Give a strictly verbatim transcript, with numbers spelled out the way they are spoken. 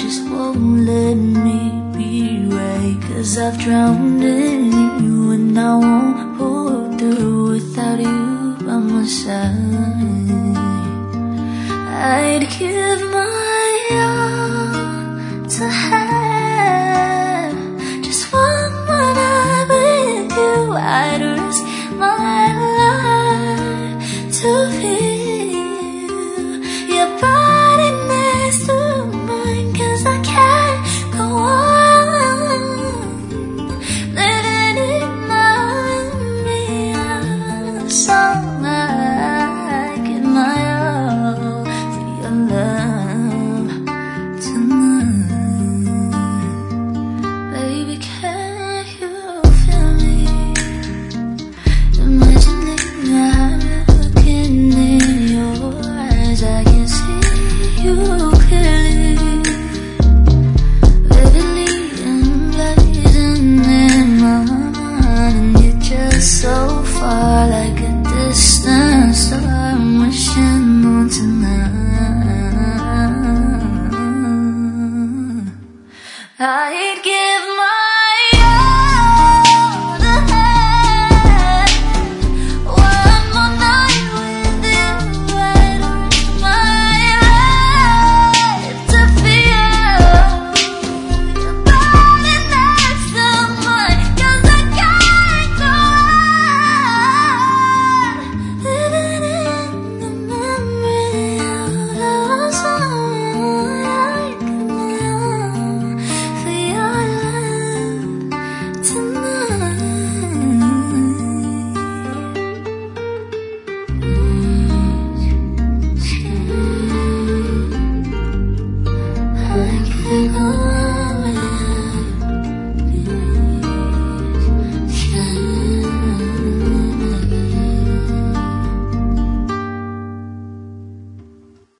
just won't let me be right. 'Cause I've drowned in you and I won't pull through without you by my side. I'd give my all to have just one more night with you. I'd risk my life to feel your body next to mine. 'Cause I can't go on living in my own song. I give my all for your love tonight. Baby, can you feel me? Imagining I'm looking in your eyes, I can see you clearly, vividly emblazoned in my mind. And you're just so far, like a distant star I'm wishing on tonight. I'd